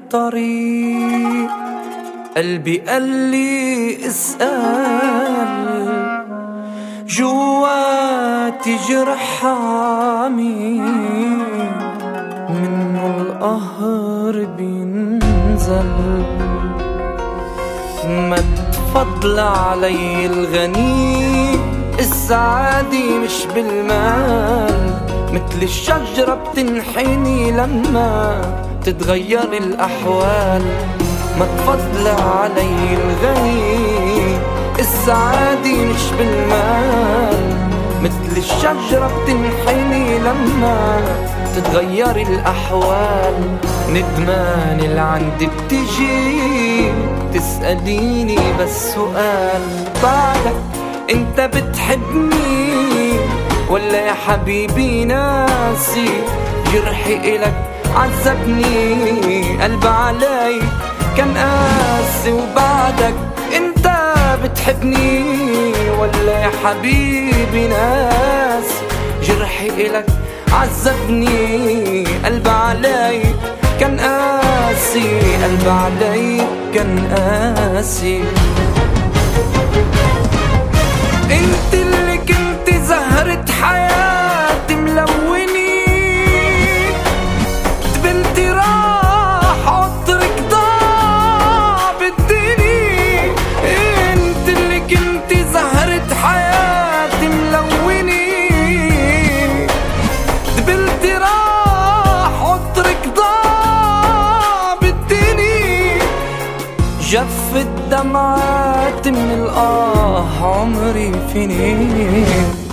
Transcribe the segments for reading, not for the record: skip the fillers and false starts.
الطريق قلبي قال لي اسأل جواتي جرح عميق منه القهر بينزل. ما تفضل علي الغني السعادة مش بالمال، مثل الشجرة بتنحني لما تتغير الأحوال. ما تفضل علي الغني السعادة مش بالمال، مثل الشجرة بتنحني لما تتغير الأحوال. ندمان اللي عندي بتجي تسأليني بس سؤال، بعدك انت بتحبني ولا يا حبيبي ناسي؟ جرحي إلك عذبني، قلب علي كان قاسي. وبعدك انت بتحبني ولا يا حبيبي ناسي؟ جرحي إلك عذبني، قلب علي كان قاسي، قلب علي كان قاسي. انت اللي كنت زهرة حياتي ملوني، بنتي راح عطرك ضاع بالدني. انت اللي كنت زهرة حياتي ملوني، بنتي راح عطرك ضاع بالدني. جفت دمعات من الآه عمري فيني.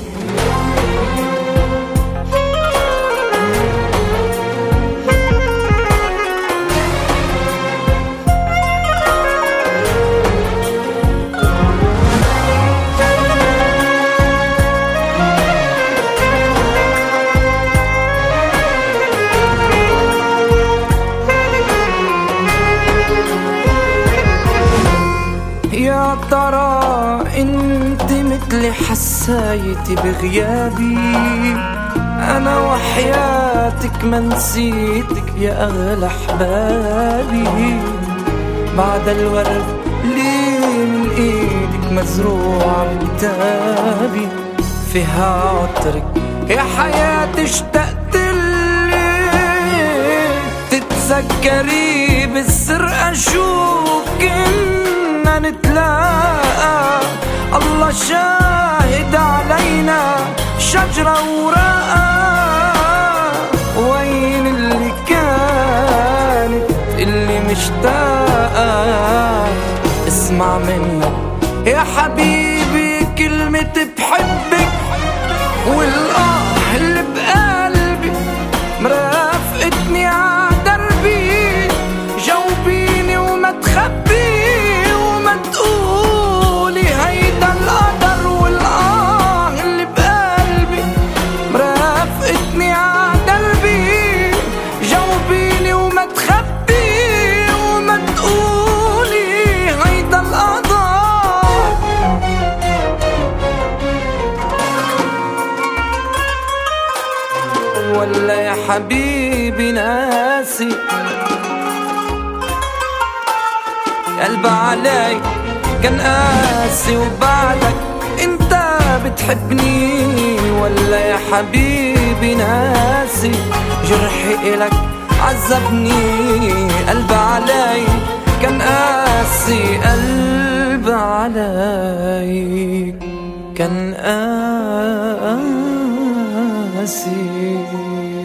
يا ترى انت مثلي حسايتي بغيابي، انا وحياتك ما نسيتك يا اغلى احبابي. بعد الورد لي من ايدك مزروع بكتابي، فيها عطرك يا حياتي اشتقت لك. تتذكري بالسر اشوفك نتلاقى، الله شاهد علينا شجرة وراء. وين اللي كانت اللي مشتاقة؟ اسمع منك يا حبيبي كلمة بحبك، والآه اللي بقلبي مرافقتني عدربي. جاوبيني وما تخبي تقولي هيدا القدر، والآه اللي بقلبي مرافقتني عدربي. جاوبيني وما تخبي وما تقولي هيدا القدر. ولا يا حبيبي ناسي؟ قلب علي كان قاسي. وبعدك انت بتحبني ولا يا حبيبي ناسي؟ جرحي إلك عذبني، قلب علي كان قاسي، قلب علي كان قاسي.